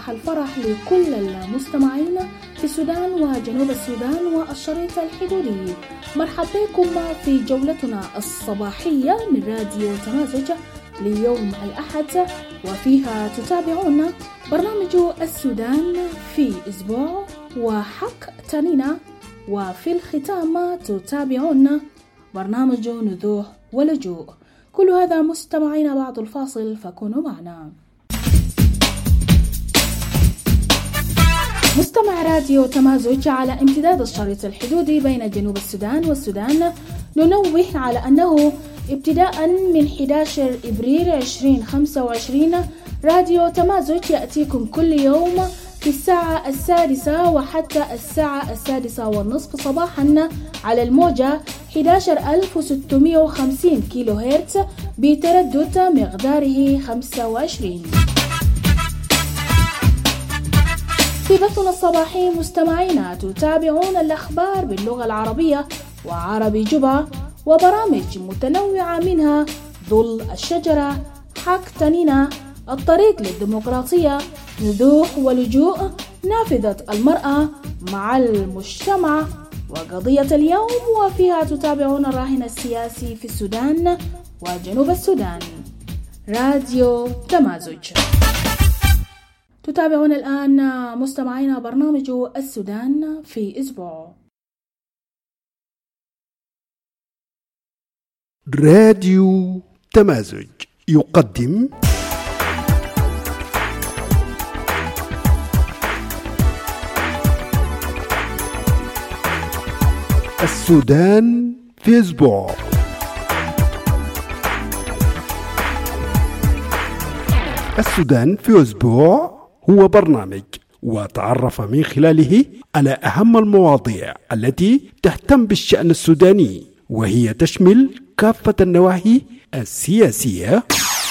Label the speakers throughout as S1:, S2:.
S1: صباح الفرح لكل المستمعين في السودان وجنوب السودان والشريط الحدودي. مرحبا بكم في جولتنا الصباحية من راديو تمازج ليوم الأحد، وفيها تتابعون برنامج السودان في أسبوع وحق تانينا، وفي الختام تتابعون برنامج نذوح ولجوء. كل هذا مستمعين بعد الفاصل، فكونوا معنا. مستمع راديو تمازج على امتداد الشريط الحدودي بين جنوب السودان والسودان، ننوه على أنه ابتداء من 11 إبريل 2025 راديو تمازج يأتيكم كل يوم في الساعة 6 وحتى الساعة 6:30 صباحا على الموجة 11650 كيلو هرتز بتردد مقداره 25. في بثنا الصباحي مستمعين تتابعون الأخبار باللغة العربية وعربي جبا، وبرامج متنوعة منها ظل الشجرة، حق تنينة، الطريق للديمقراطية، نذوح ولجوء، نافذة المرأة، مع المجتمع، وقضية اليوم، وفيها تتابعون الراهن السياسي في السودان وجنوب السودان. راديو تمازج. تتابعون الآن مستمعين برنامج السودان في أسبوع.
S2: راديو تمازج يقدم السودان في أسبوع. السودان في أسبوع هو برنامج وتعرف من خلاله على أهم المواضيع التي تهتم بالشأن السوداني، وهي تشمل كافة النواحي السياسية،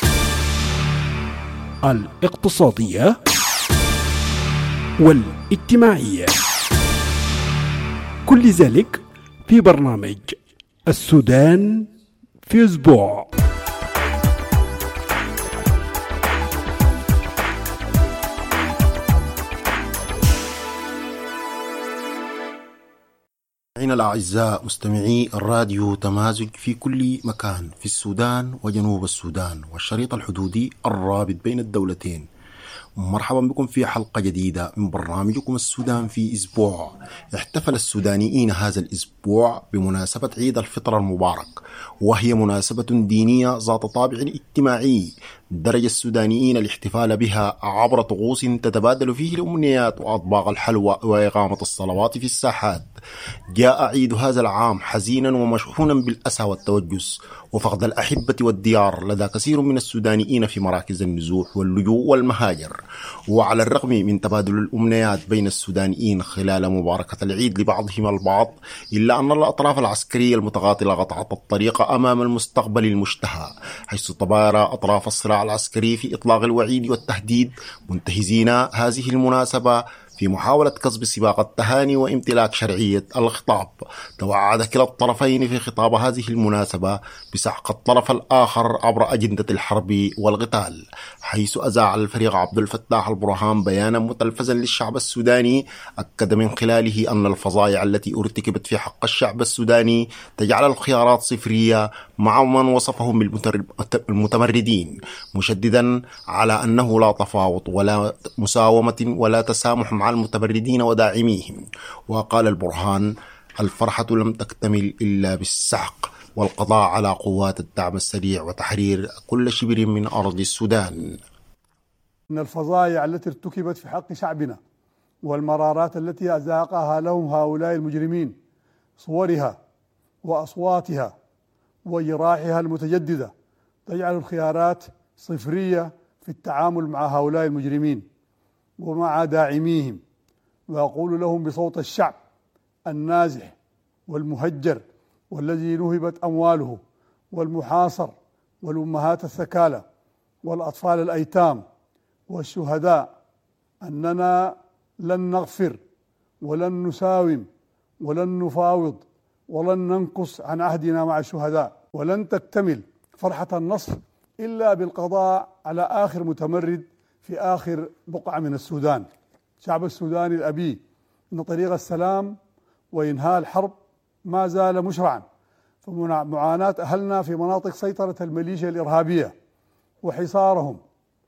S2: الاقتصادية والاجتماعية، كل ذلك في برنامج السودان في أسبوع.
S3: مستمعينا الأعزاء، مستمعي الراديو تمازج في كل مكان في السودان وجنوب السودان والشريط الحدودي الرابط بين الدولتين، مرحبا بكم في حلقة جديدة من برنامجكم السودان في أسبوع. احتفل السودانيين هذا الأسبوع بمناسبة عيد الفطر المبارك، وهي مناسبة دينية ذات طابع اجتماعي. درج السودانيين الاحتفال بها عبر طقوس تتبادل فيه الأمنيات وأطباق الحلوى وإقامة الصلوات في الساحات. جاء عيد هذا العام حزينا ومشحونا بالأسى والتوجس وفقد الأحبة والديار لدى كثير من السودانيين في مراكز النزوح واللجوء والمهاجر. وعلى الرغم من تبادل الأمنيات بين السودانيين خلال مباركة العيد لبعضهم البعض، إلا أن الأطراف العسكرية المتقاتلة قطعت الطريق أمام المستقبل المشتهى، حيث تبارى أطراف الصراع العسكري في إطلاق الوعيد والتهديد، منتهزين هذه المناسبة في محاولة كسب سباق التهاني وامتلاك شرعية الخطاب. توعد كلا الطرفين في خطاب هذه المناسبة بسحق الطرف الآخر عبر أجندة الحرب والقتال، حيث أذاع الفريق عبد الفتاح البرهان بيانا متلفزا للشعب السوداني أكد من خلاله أن الفظائع التي ارتكبت في حق الشعب السوداني تجعل الخيارات صفرية مع من وصفهم بالمتمردين، مشددا على أنه لا تفاوض ولا مساومة ولا تسامح مع المتمردين وداعميهم. وقال البرهان: الفرحة لم تكتمل إلا بالسحق والقضاء على قوات الدعم السريع وتحرير كل شبر من أرض السودان.
S4: إن الفظائع التي ارتكبت في حق شعبنا والمرارات التي أذاقها لهم هؤلاء المجرمين، صورها وأصواتها وجراحها المتجددة، تجعل الخيارات صفرية في التعامل مع هؤلاء المجرمين ومع داعميهم. وأقول لهم بصوت الشعب النازح والمهجر والذي نهبت أمواله والمحاصر والأمهات الثكالى والأطفال الأيتام والشهداء أننا لن نغفر ولن نساوم ولن نفاوض ولن ننقص عن عهدنا مع الشهداء، ولن تكتمل فرحة النصر إلا بالقضاء على آخر متمرد في آخر بقعة من السودان. الشعب السوداني الأبي أن طريق السلام وإنهاء الحرب ما زال مشرعا، فمعاناة أهلنا في مناطق سيطرة الميليشيا الإرهابية وحصارهم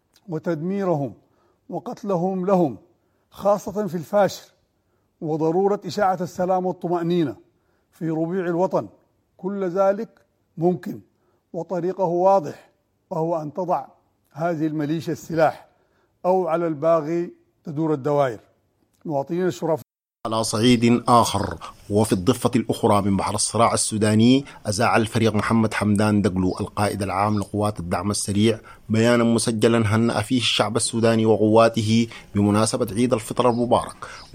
S4: وتدميرهم وقتلهم لهم خاصة في الفاشر، وضرورة إشاعة السلام والطمأنينة في ربيع الوطن، كل ذلك ممكن وطريقه واضح، وهو أن تضع هذه الميليشيا السلاح أو على الباغي تدور الدوائر. مواطنين الشرفاء.
S3: على صعيد آخر وفي الضفة الأخرى من بحر الصراع السوداني، أذاع الفريق محمد حمدان دقلو القائد العام لقوات الدعم السريع بيانا مسجلا هنأ فيه الشعب السوداني وقواته بمناسبة عيد الفطر المبارك،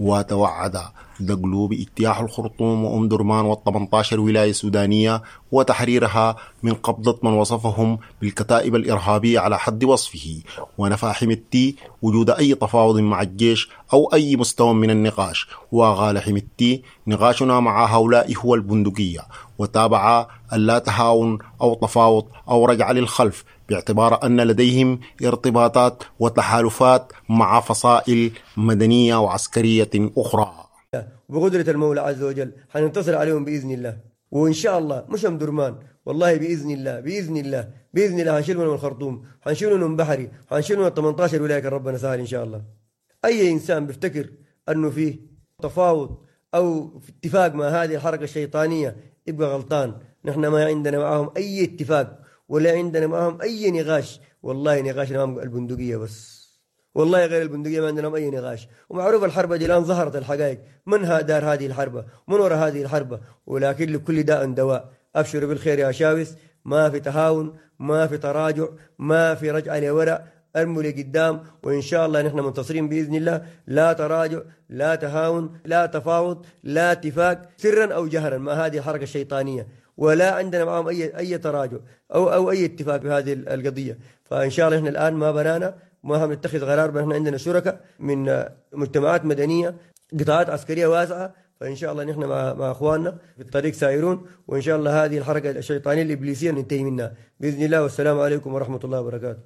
S3: وتوعد دقلو باجتياح الخرطوم وأم درمان و18 ولاية سودانية وتحريرها من قبضة من وصفهم بالكتائب الإرهابية على حد وصفه، ونفى حمدتي وجود أي تفاوض مع الجيش أو أي مستوى من النقاش، وقال حمدتي نقاشنا مع هؤلاء هو البندقية، وتابع ألا تهاون أو تفاوض أو رجع للخلف، باعتبار أن لديهم ارتباطات وتحالفات مع فصائل مدنية وعسكرية أخرى.
S5: بقدرة المولى عز وجل حننتصر عليهم بإذن الله، وإن شاء الله مش أم درمان، والله بإذن الله بإذن الله بإذن الله هنشيل منهم الخرطوم، هنشيل منهم بحري، هنشيل منهم 18 ولاية ربنا سهل إن شاء الله. أي إنسان بيفتكر أنه فيه تفاوض أو في اتفاق مع هذه الحركة الشيطانية يبقى غلطان. نحن ما عندنا معهم أي اتفاق ولا عندنا معهم أي نقاش، والله نقاشنا معهم البندقية بس، والله غير البندقية ما عندنا أي نقاش. ومعروف الحرب دي الآن ظهرت الحقائق، من دار هذه الحرب، من وراء هذه الحرب، ولكن لكل داء دواء. أبشروا بالخير يا شاوس، ما في تهاون، ما في تراجع، ما في رجعة لورا، ارموا لقدام، وإن شاء الله نحن منتصرين بإذن الله. لا تراجع، لا تهاون، لا تفاوض، لا اتفاق سرا أو جهرا مع هذه الحركة الشيطانية، ولا عندنا معهم أي تراجع أو أي اتفاق في هذه القضية. فإن شاء الله نحن الآن ما بنانا، ما هم نتخذ قرار، بل احنا عندنا شركاء من مجتمعات مدنية، قطاعات عسكرية واسعة، فإن شاء الله نحن مع أخواننا في الطريق سائرون، وإن شاء الله هذه الحركة الشيطانية الإبليسية ننتهي منها بإذن الله. والسلام عليكم ورحمة الله وبركاته.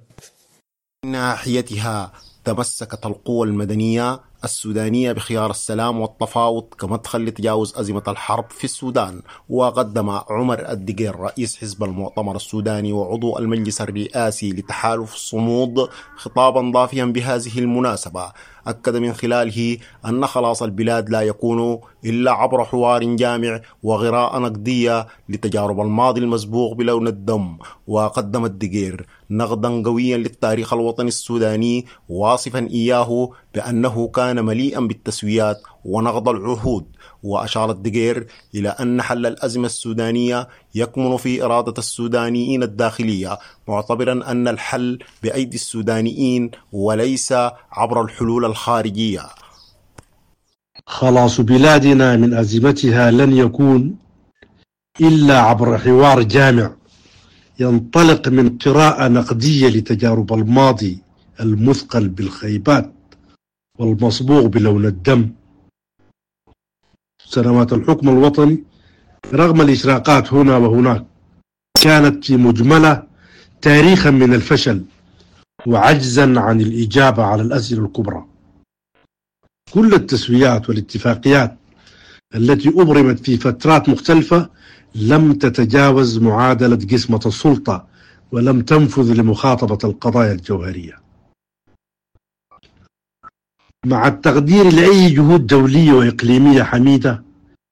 S3: من ناحيتها تمسكت القوى المدنية السودانية بخيار السلام والتفاوض كمدخل لتجاوز أزمة الحرب في السودان. وقدم عمر الدقير رئيس حزب المؤتمر السوداني وعضو المجلس الرئاسي لتحالف الصمود خطابا ضافيا بهذه المناسبة، أكد من خلاله أن خلاص البلاد لا يكون إلا عبر حوار جامع وغراء نقدية لتجارب الماضي المسبوق بلون الدم. وقدم الدقير نقدا قويا للتاريخ الوطني السوداني، واصفا إياه بأنه كان مليئا بالتسويات ونقض العهود. وأشار الدقير إلى أن حل الأزمة السودانية يكمن في إرادة السودانيين الداخلية، معتبرا أن الحل بأيدي السودانيين وليس عبر الحلول الخارجية.
S6: خلاص بلادنا من أزمتها لن يكون إلا عبر حوار جامع ينطلق من قراءة نقدية لتجارب الماضي المثقل بالخيبات والمصبوغ بلون الدم. سنوات الحكم الوطني رغم الإشراقات هنا وهناك كانت في مجملة تاريخا من الفشل وعجزا عن الإجابة على الأسئلة الكبرى. كل التسويات والاتفاقيات التي أبرمت في فترات مختلفة لم تتجاوز معادلة قسمة السلطة ولم تنفذ لمخاطبة القضايا الجوهرية. مع التقدير لأي جهود دولية وإقليمية حميدة،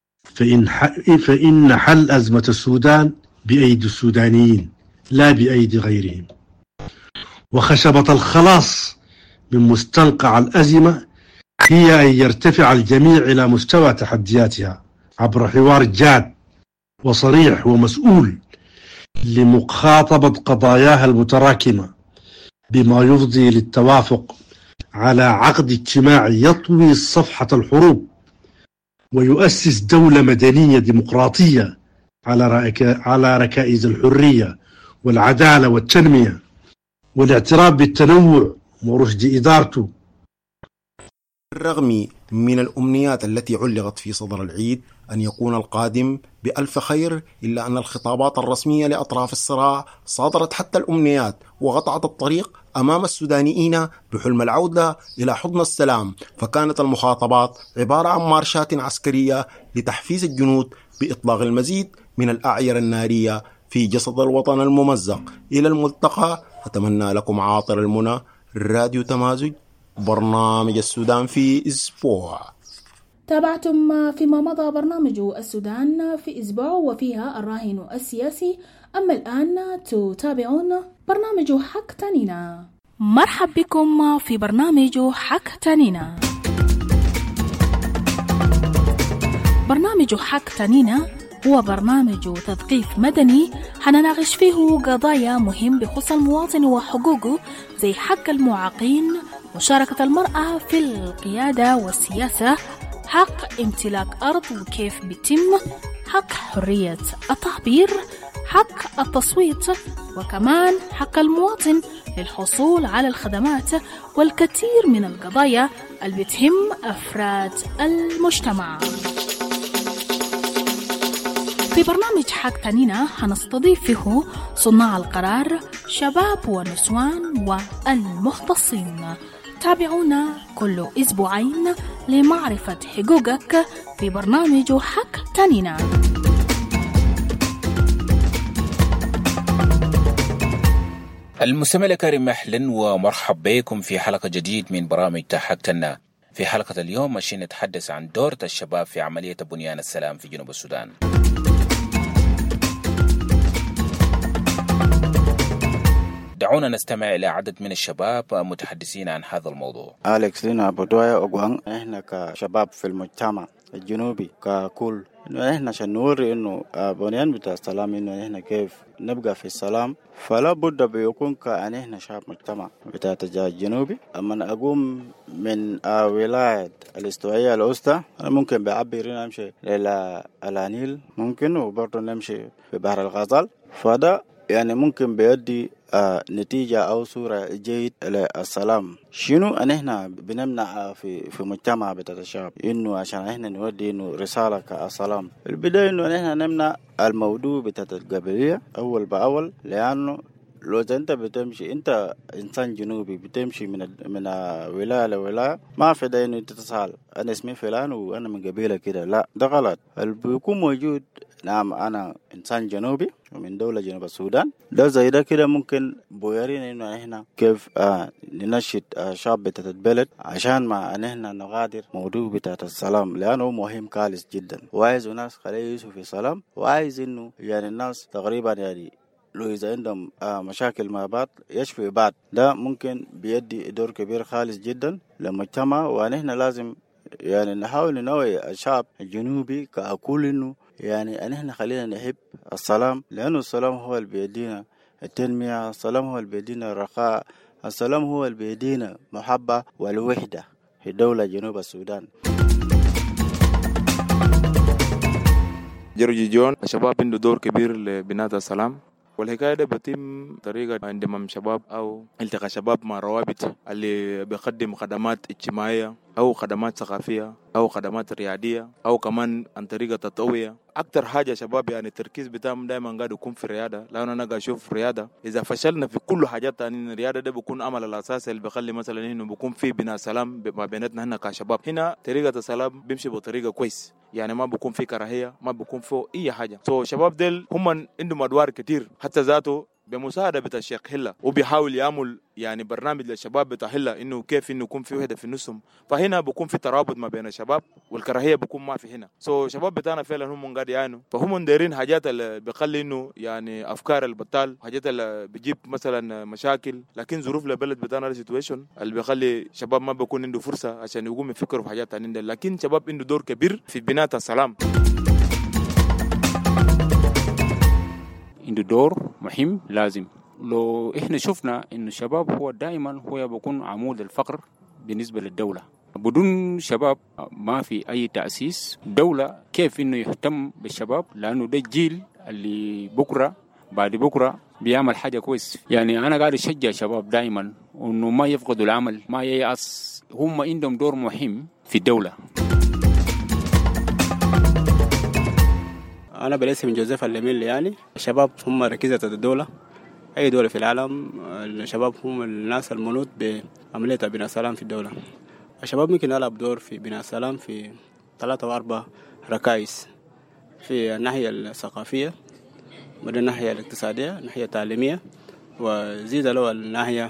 S6: فإن حل أزمة السودان بأيدي السودانيين لا بأيدي غيرهم، وخشبة الخلاص من مستنقع الأزمة هي أن يرتفع الجميع إلى مستوى تحدياتها عبر حوار جاد وصريح ومسؤول لمخاطبة قضاياها المتراكمة، بما يفضي للتوافق على عقد اجتماعي يطوي صفحة الحروب ويؤسس دولة مدنية ديمقراطية على ركائز الحرية والعدالة والتنمية والاعتراف بالتنوع ورشد إدارته.
S3: بالرغم من الأمنيات التي علقت في صدر العيد أن يكون القادم بألف خير، إلا أن الخطابات الرسمية لأطراف الصراع صادرت حتى الأمنيات وقطعت الطريق أمام السودانيين بحلم العودة إلى حضن السلام، فكانت المخاطبات عبارة عن مارشات عسكرية لتحفيز الجنود بإطلاق المزيد من الأعير النارية في جسد الوطن الممزق. إلى الملتقى، أتمنى لكم عاطر المنى. راديو تمازج، برنامج السودان في أسبوع.
S1: تابعتم فيما مضى برنامج السودان في أسبوع وفيها الراهن السياسي. أما الآن تتابعون برنامج حق تانينا. مرحب بكم في برنامج حق تانينا. برنامج حق تانينا هو برنامج تثقيف مدني حنناقش فيه قضايا مهم بخصوص المواطن وحقوقه، زي حق المعاقين، مشاركة المرأة في القيادة والسياسة، حق امتلاك أرض وكيف بيتم، حق حرية التعبير، حق التصويت، وكمان حق المواطن للحصول على الخدمات، والكثير من القضايا اللي بتهم أفراد المجتمع. في برنامج حق تانينا هنستضيف فيه صناع القرار، شباب ونسوان والمختصين. تابعونا كل أسبوعين لمعرفة حقوقك في برنامج حق تانينا.
S7: المستمع الكريم، أهلا ومرحب بكم في حلقة جديد من برامج حق تانينا. في حلقة اليوم ماشي نتحدث عن دور الشباب في عملية بنيان السلام في جنوب السودان. دعونا نستمع إلى عدد من الشباب متحدثين عن هذا الموضوع.
S8: أليكس لينا بدوية أقوان. إحنا كشباب في المجتمع الجنوبي ككل، إنه إحنا عشان نوري إنه بنيان بتاع السلام، إنه إحنا كيف نبقى في السلام، فلا بد بيكون كأن إحنا شعب مجتمع بتاع التجاه الجنوبي. أما أقوم من ولاية الاستوائية الوسطى، أنا ممكن بعبر نمشي إلى النيل ممكن، وبرضه نمشي في بحر الغزال، فده يعني ممكن بيدي نتيجة أو صورة جيد للسلام. شنو أن إحنا بنمنع في مجتمع بتاع الشعب، إنه عشان إحنا نودي إنه رسالة كالسلام. البداية إنه إحنا نمنع الموضوع بتاع القبلية أول بأول، لأنه لو أنت بتمشي، أنت إنسان جنوبي بتمشي من ولاية لولاية، ما في داعي إنه تتسأل أنا اسمي فلان وأنا من قبيلة كده، لا ده غلط. اللي بيكون موجود نعم أنا إنسان جنوبي ومن دولة جنوب السودان، ده زي ده كده ممكن بيورينا إنه إحنا كيف ننشد شعب بتاعت البلد عشان ما إن إحنا نغادر موضوع بتاعت السلام، لأنه مهم كالس جدا، وعايز الناس خليه يعيشوا في سلام، وعايز إنه يعني الناس تقريبا يعني لو إذا عندهم مشاكل مع بعض يشفي بعض. ده ممكن بيدي دور كبير خالص جدا للمجتمع، ونحن لازم يعني نحاول ننوي الشعب الجنوبي كأقول إنه يعني أن إحنا خلينا نحب السلام، لأنه السلام هو اللي بيدينا التنمية، السلام هو اللي بيدينا الرخاء، السلام هو اللي بيدينا محبة والوحدة في دولة جنوب السودان.
S9: جورجي جون، الشباب عنده دور كبير لبناء السلام، والحكاية ده بتم طريقة عندما شباب أو التقى شباب مع روابط اللي بيقدم خدمات اجتماعية أو خدمات ثقافية أو خدمات ريادية أو كمان عن طريقة تطوية. أكتر حاجة شباب يعني التركيز بتاعهم دائما قاعد يكون في الريادة، لأن أنا قاعد أشوف ريادة إذا فشلنا في كل حاجات تانية، الريادة ده بيكون عمل الأساس اللي بيخلي مثلا إنه بيكون في بناء سلام ما بيناتنا هنا كشباب. هنا طريقة السلام بيمشي بطريقة كويس، يعني ما بيكون في كراهية، ما بيكون في أي حاجة. شباب ديل هم عندهم أدوار كتير، حتى ذاته بمساعدة بتاع الشيخ هلا وبيحاول يعمل يعني برنامج للشباب بتاع هلا إنه كيف إنه يكون في وحدة في نصهم، فهنا بيكون في ترابط ما بين الشباب والكراهية بيكون ما في هنا. شباب بتاعنا فعلا هم قاعد يعانوا، فهم دايرين حاجات اللي بيخلي إنه يعني أفكار البطال، حاجات اللي بيجيب مثلا مشاكل، لكن ظروف البلد بتاعنا السيتويشن اللي بيخلي شباب ما بيكون عنده فرصة عشان يقوم يفكروا في حاجات تانية، لكن شباب عنده دور كبير في بناء السلام،
S10: عنده دور مهم لازم. لو إحنا شفنا إنه الشباب هو دائما هو بيكون عمود الفقر بالنسبة للدولة، بدون شباب ما في أي تأسيس دولة كيف إنه يهتم بالشباب، لأنه ده الجيل اللي بكرة بعد بكرة بيعمل حاجة كويس. يعني أنا قاعد أشجع شباب دائما إنه ما يفقدوا العمل، ما ييأس، هم عندهم دور مهم في الدولة.
S11: أنا بالاسم جوزيف الليمين، يعني الشباب هم ركيزة الدولة، أي دولة في العالم الشباب هم الناس المنوط بعملية بناء السلام في الدولة. الشباب ممكن يلعب دور في بناء السلام في 3 و 4 ركائز، في الناحية الثقافية، من الناحية الاقتصادية، الناحية التعليمية، وزيد له الناحية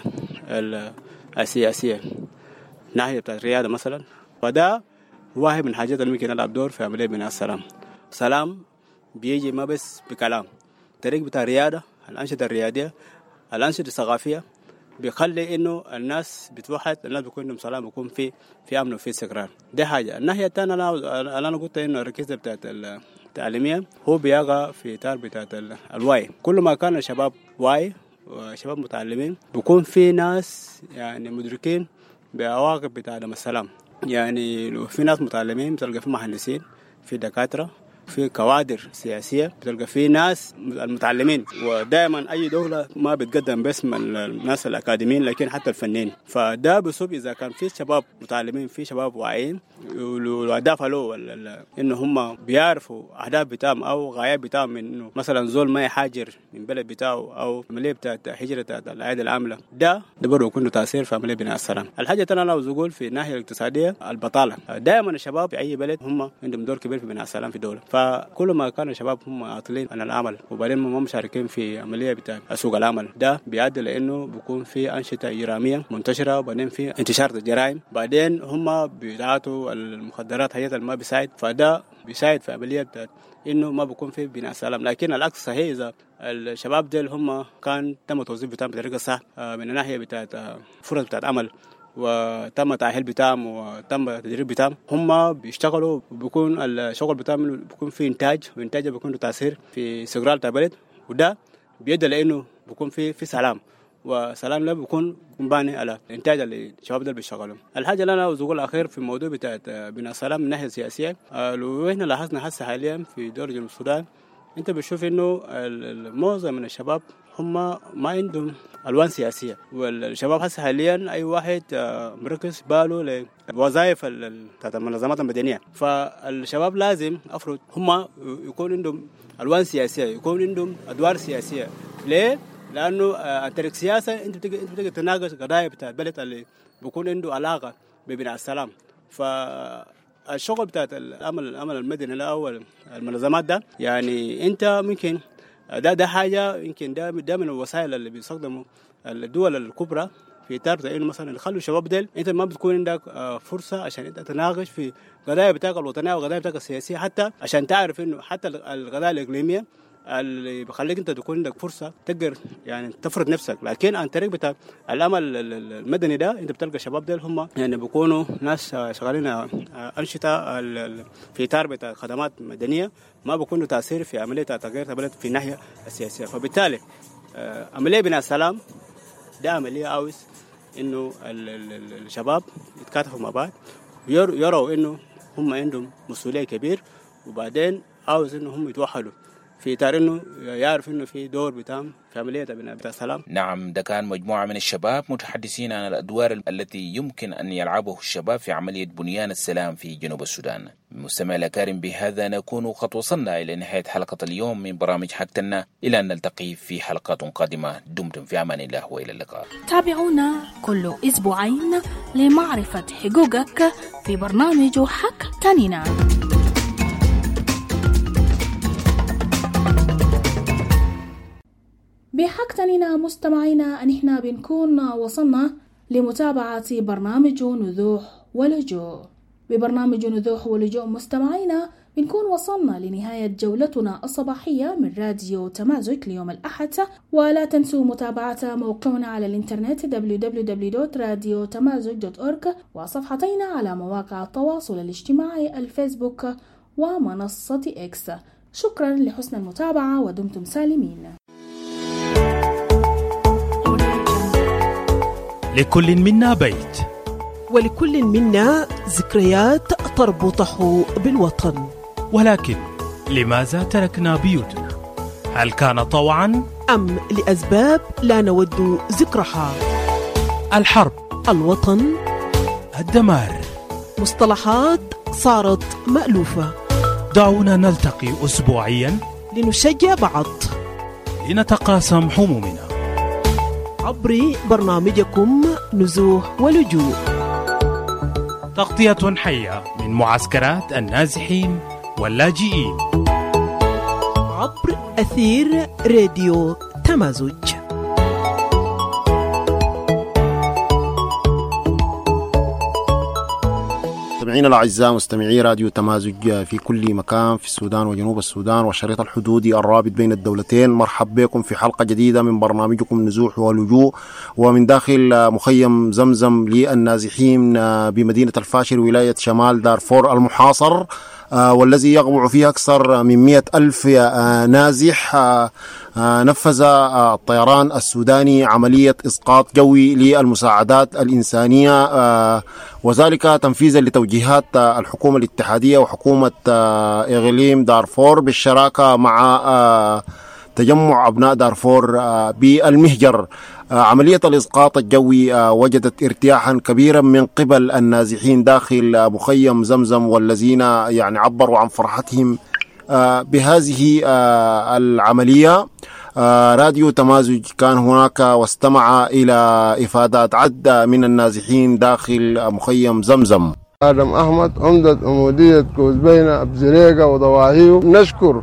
S11: السياسية، ناحية بتاعت الريادة مثلا. فده واحد من الحاجات اللي ممكن يلعب دور في عملية بناء السلام. سلام بيجي ما بس بكلام، طريق بتاع الريادة، الأنشطة الريادية، الأنشطة الثقافية بيخلي إنه الناس بتوحد، الناس بيكون عندهم سلام، بيكون في أمن وفي استقرار. ده حاجة. الناحية الثانية أنا قلت إنه الركيزة بتاعت التعليمية هو بيقع في إطار بتاعت الوعي. كل ما كان الشباب واعي وشباب متعلمين بيكون في ناس يعني مدركين بعواقب بتاع عدم السلام. يعني لو في ناس متعلمين بتلقى في مهندسين، في دكاترة، في كوادر سياسية، بتلقى في ناس المتعلمين. ودائما أي دولة ما بتقدم باسم الناس الأكاديميين لكن حتى الفنانين. فده بسبب إذا كان في شباب متعلمين، في شباب واعيين والأهداف له إنه هم بيعرفوا أهداف بتاعهم أو غايات بتاعهم، من إنه مثلا زول ما يحاجر من بلد بتاعه أو عملية بتاعت هجرة بتاعت الأيادي العاملة. ده برضه يكون له تأثير في عملية بناء السلام. الحاجة الثانية أنا عاوز أقول في الناحية الاقتصادية البطالة. دائما الشباب في أي بلد هم عندهم دور كبير في بناء السلام في الدولة. فكل ما كان الشباب هم عاطلين عن العمل وبعدين هم مشاركين في عملية بتاع سوق العمل، ده بيؤدي لأنه بيكون في أنشطة إجرامية منتشرة، وبعدين في انتشار الجرائم، بعدين هم بيعطوا المخدرات هي ما بيساعد. فده بيساعد في عملية بتاع إنه ما بيكون في بناء سلام. لكن العكس صحيح، إذا الشباب ديل هم كان تم توظيف بتاعهم بطريقة صح من الناحية بتاعت فرص بتاعت عمل، وتم تأهيل بتاعهم وتم تدريب بتاعهم، هم بيشتغلوا وبيكون الشغل بتاعهم بيكون في إنتاج، وإنتاجه بيكون له تأثير في استقرار البلد، وده بيدل لأنه بيكون في سلام، وسلام له بيكون باني على الإنتاج اللي الشباب ده بيشتغلوا. الحاجة اللي أنا عاوز أقول أخير في الموضوع بتاعت بناء السلام من الناحية السياسية، لو إحنا لاحظنا هسه حاليا في دول جنوب السودان، أنت بتشوف إنه معظم من الشباب هم ما عندهم ألوان سياسية، والشباب هسه حاليا أي واحد مركز باله لوظائف بتاعت المنظمات المدنية. فالشباب لازم أفرض هم يكون عندهم ألوان سياسية، يكون عندهم أدوار سياسية. ليه؟ لأنه طريق سياسة أنت بتقدر تناقش قضايا بتاع البلد اللي بيكون عنده علاقة ببناء السلام. فالشغل بتاعت العمل المدني أو المنظمات ده، يعني أنت ممكن ده حاجة يمكن ده من الوسائل اللي بيستخدموا الدول الكبرى في إطار إنه مثلا يخلوا الشباب ديل أنت ما بتكون عندك فرصة عشان أنت تناقش في قضايا بتاعك الوطنية وقضايا بتاعك السياسية، حتى عشان تعرف إنه حتى القضايا الإقليمية اللي بخليك انت تكون عندك فرصه تقدر يعني تفرض نفسك. لكن عن طريق بتاع العمل المدني ده انت بتلقى الشباب دول هم يعني بيكونوا ناس شغالين انشطه في اطار بتاع خدمات مدنيه، ما بيكونوا تاثير في عمليه تغيير البلد في الناحيه السياسيه. فبالتالي عمليه بناء السلام ده عمليه عاوز انه الشباب يتكاتفوا مع بعض، يروا انه هم عندهم مسؤوليه كبير، وبعدين عاوز انه هم يتوحدوا في إطار إنه يعرف إنه في دور بتاعهم في عملية بناء السلام.
S7: نعم، ده كان مجموعة من الشباب متحدثين عن الأدوار التي يمكن أن يلعبه الشباب في عملية بنيان السلام في جنوب السودان. مستمع الأكارم، بهذا نكون قد وصلنا إلى نهاية حلقة اليوم من برامج حكتنا، إلى أن نلتقي في حلقات قادمة. دمتم في أمان الله وإلى اللقاء.
S1: تابعونا كل أسبوعين لمعرفة حقوقك في برنامج حكتنا. بحكتنا مستمعينا أن احنا بنكون وصلنا لمتابعة برنامج نزوح ولجوء. ببرنامج نزوح ولجوء مستمعينا بنكون وصلنا لنهاية جولتنا الصباحية من راديو تمازج ليوم الأحد، ولا تنسوا متابعة موقعنا على الإنترنت www.radiotamazog.org، وصفحتنا على مواقع التواصل الاجتماعي الفيسبوك ومنصة إكس. شكرا لحسن المتابعة ودمتم سالمين.
S2: لكل منا بيت،
S12: ولكل منا ذكريات تربطه بالوطن،
S2: ولكن لماذا تركنا بيوتنا؟ هل كان طوعا
S12: أم لأسباب لا نود ذكرها؟
S2: الحرب،
S12: الوطن،
S2: الدمار،
S12: مصطلحات صارت مألوفة.
S2: دعونا نلتقي أسبوعيا
S12: لنشجع بعض،
S2: لنتقاسم همومنا.
S12: عبر برنامجكم نزوح ولجوء.
S2: تغطية حية من معسكرات النازحين واللاجئين
S12: عبر أثير راديو تمازج.
S3: مستمعينا الأعزاء مستمعي راديو تمازج في كل مكان في السودان وجنوب السودان والشريط الحدودي الرابط بين الدولتين، مرحب بكم في حلقة جديدة من برنامجكم نزوح ولجوء، ومن داخل مخيم زمزم للنازحين بمدينة الفاشر ولاية شمال دارفور المحاصر، والذي يغبع فيه أكثر من 100,000 نازح. نفذ الطيران السوداني عملية إسقاط جوي للمساعدات الإنسانية، وذلك تنفيذا لتوجيهات الحكومة الاتحادية وحكومة إقليم دارفور بالشراكة مع تجمع أبناء دارفور بالمهجر. عملية الإسقاط الجوي وجدت ارتياحا كبيرا من قبل النازحين داخل مخيم زمزم، والذين يعني عبروا عن فرحتهم بهذه العملية. راديو تمازج كان هناك واستمع إلى إفادات عدة من النازحين داخل مخيم زمزم.
S13: آدم أحمد عمدة عمودية كوزبينة بزريقة وضواحيه، نشكر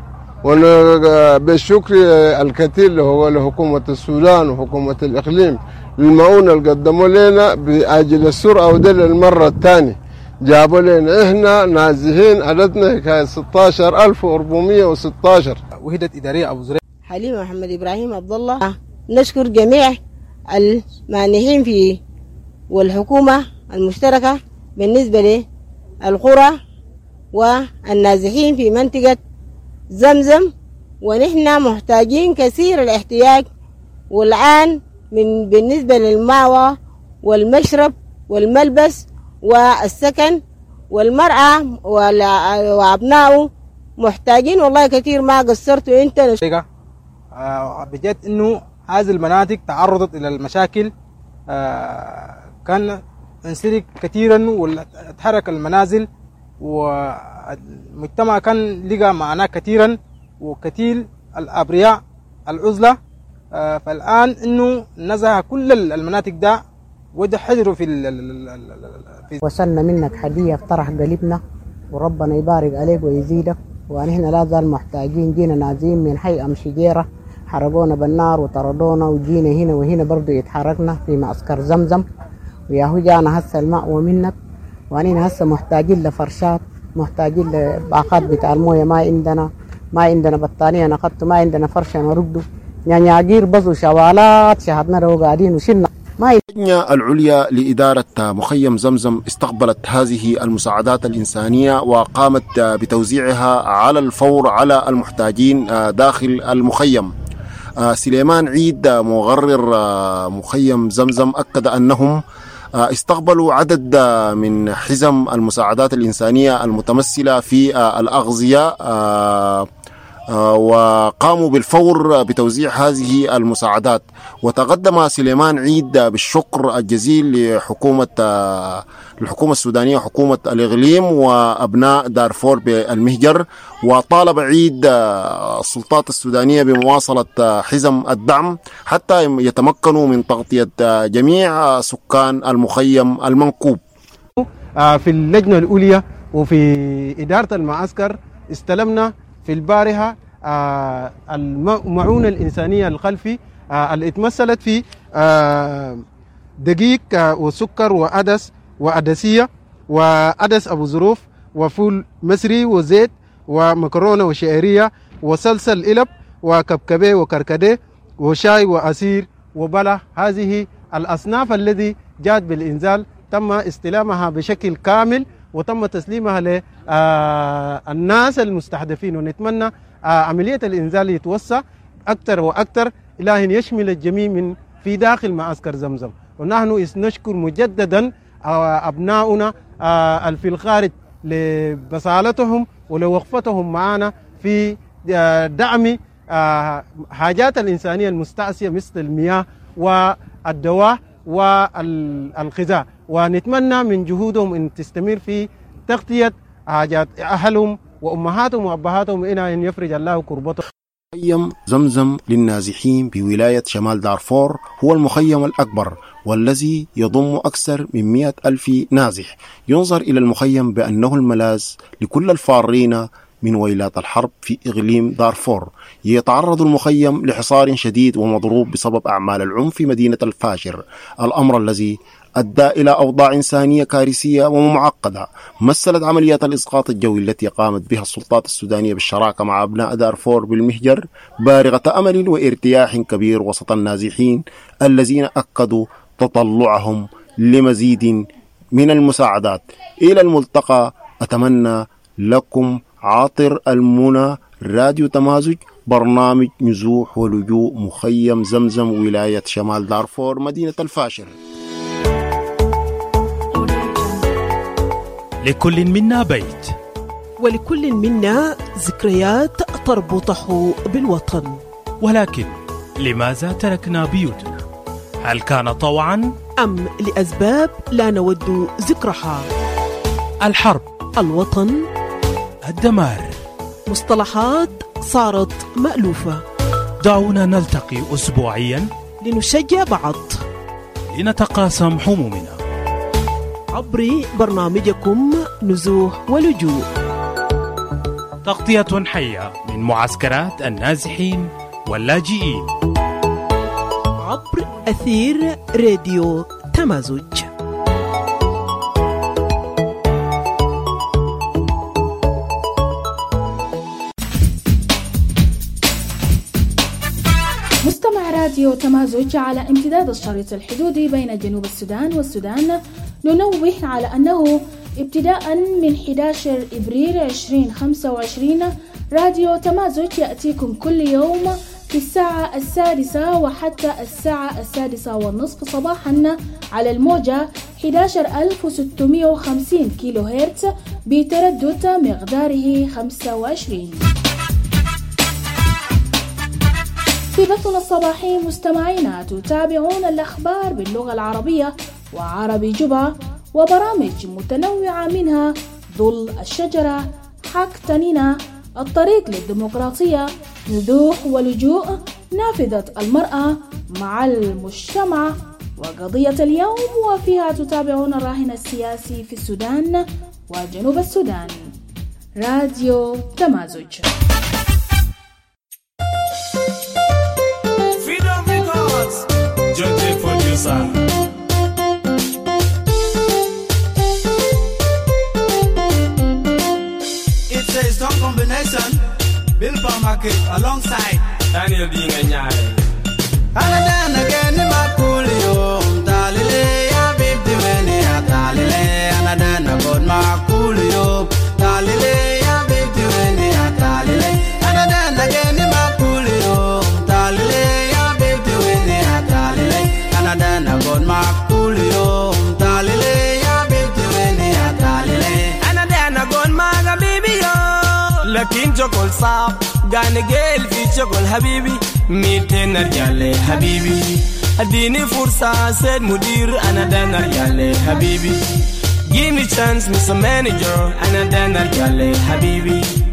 S13: بالشكر الكثير لحكومة السودان وحكومة الإقليم للمعونة اللي قدموا لنا بأجل السرعة، ودل المرة الثانية جابوا لنا إحنا نازحين عددنا كان 16,416.
S14: وحدة إدارية أبو زريق
S15: حليمة محمد إبراهيم عبد الله. نشكر جميع المانحين في والحكومة المشتركة بالنسبة للقرى والنازحين في منطقة زمزم، ونحن محتاجين كثير الاحتياج والآن من بالنسبة للماوى والمشرب والملبس والسكن، والمرأة وأبنائه محتاجين والله كثير. ما قصرتوا انت.
S14: بجد انه هذه المناطق تعرضت الى المشاكل، كان انسرق كثيرا وتحرك المنازل، والمجتمع كان لقى معاناة كثيرا وكثير الأبرياء العزلة. فالآن انه نزه كل المناطق ده وحضروا في
S16: وصلنا منك هدية في طرح قلبنا، وربنا يبارك عليك ويزيدك. ونحن لا زال محتاجين، جينا نازين من حي أمشجيرة، حرقونا بالنار وطردونا، وجينا هنا وهنا برضو يتحركنا في معسكر زمزم، وياهو جانا هسه المأوى منك، وانينا هسه محتاجين لفرشات، محتاجين لباقات بتاع المويه، ما عندنا بطانية نقدت، ما عندنا فرشة نرده، يعني عجير بزو شوالات شهدنا رو قاعدين وشلنا.
S3: اللجنة العليا لإدارة مخيم زمزم استقبلت هذه المساعدات الإنسانية وقامت بتوزيعها على الفور على المحتاجين داخل المخيم. سليمان عيد مغرر مخيم زمزم أكد أنهم استقبلوا عدد من حزم المساعدات الإنسانية المتمثلة في الأغذية، وقاموا بالفور بتوزيع هذه المساعدات. وتقدم سليمان عيد بالشكر الجزيل للحكومة السودانية وحكومة الإقليم وأبناء دارفور بالمهجر، وطالب عيد السلطات السودانية بمواصلة حزم الدعم حتى يتمكنوا من تغطية جميع سكان المخيم المنكوب.
S14: في اللجنة الأولى وفي إدارة المعسكر استلمنا في البارحة المعونة الإنسانية الخلفي اللي اتمثلت في دقيق وسكر وعدس وعدسية وعدس أبو ظروف وفول مصري وزيت ومكرونة وشعرية وسلسل إلب وكبكبة وكركدة وشاي وعصير وبلح. هذه الأصناف الذي جاءت بالإنزال تم استلامها بشكل كامل وتم تسليمها للناس المستهدفين، ونتمنى عملية الإنزال يتوسع أكثر وأكثر إلى أن يشمل الجميع من في داخل معسكر زمزم. ونحن نشكر مجددا أبناؤنا في الخارج لبصالتهم ولوقفتهم معنا في دعم حاجات الإنسانية المستعصية مثل المياه والدواء والغذاء، ونتمنى من جهودهم أن تستمر في تغطية حاجات أهلهم وأمهاتهم وأبهاتهم إلى أن يفرج الله كربتهم.
S3: مخيم زمزم للنازحين بولاية شمال دارفور هو المخيم الأكبر والذي يضم أكثر من 100,000 نازح. ينظر إلى المخيم بأنه الملاذ لكل الفارين من ويلات الحرب في إقليم دارفور. يتعرض المخيم لحصار شديد ومضروب بسبب أعمال العنف في مدينة الفاشر، الأمر الذي أدى إلى أوضاع إنسانية كارثية ومعقدة. مثلت عمليات الإسقاط الجوي التي قامت بها السلطات السودانية بالشراكة مع أبناء دارفور بالمهجر بارغة أمل وارتياح كبير وسط النازحين الذين أكدوا تطلعهم لمزيد من المساعدات. إلى الملتقى، أتمنى لكم عاطر المنى، راديو تمازج، برنامج نزوح ولجوء، مخيم زمزم، ولاية شمال دارفور، مدينة الفاشر.
S2: لكل منا بيت،
S12: ولكل منا ذكريات تربطه بالوطن.
S2: ولكن لماذا تركنا بيوتنا؟ هل كان طوعا
S12: أم لأسباب لا نود ذكرها؟
S2: الحرب،
S12: الوطن،
S2: الدمار،
S12: مصطلحات صارت مألوفة.
S2: دعونا نلتقي أسبوعيا
S12: لنشجع بعض،
S2: لنتقاسم همومنا
S12: عبر برنامجكم نزوح ولجوء،
S2: تغطية حية من معسكرات النازحين واللاجئين
S12: عبر أثير راديو تمازج.
S1: مستمع راديو تمازج على امتداد الشريط الحدودي بين جنوب السودان والسودان، ننوه على أنه ابتداء من 11 إبريل 2025 راديو تمازج يأتيكم كل يوم في الساعة 6 وحتى الساعة 6:30 صباحا على الموجة 11650 كيلو هرتز بتردد مقداره 25. في بثنا الصباحي مستمعينا تتابعون الأخبار باللغة العربية وعربي جبا وبرامج متنوعة منها ظل الشجرة، حق تنينة، الطريق للديمقراطية، نزوح ولجوء، نافذة المرأة، مع المجتمع، وقضية اليوم، وفيها تتابعون الراهن السياسي في السودان وجنوب السودان. راديو تمازج.
S17: It's a strong combination. Bill Market alongside Daniel Dinganyai. Anadana again in my coolio. Dalile ya baby when ya dalile. Anadana god my coolio. Dalile ya baby when ya dalile. Anadana again in my coolio. Dalile ya baby when ya dalile. Anadana god my coolio. Dalile ya baby when ya dalile. Anadana god my baby yo. لكن جوكل صعب قانا قيل في شغل حبيبي 200 رجال حبيبي اديني فرصة سيد مدير انا دانا رجال حبيبي give me chance Mr. Manager انا دانا رجال حبيبي